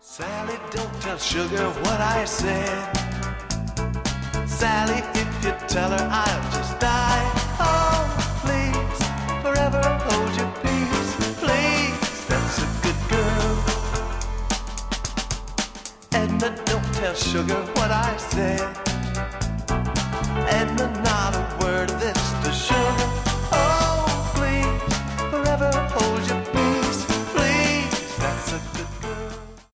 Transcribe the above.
Sally, don't tell Sugar what I said. Sally, if you tell her, I'll just die. Oh, please, forever hold your peace. Please, that's a good girl. Edna, don't tell Sugar what I said.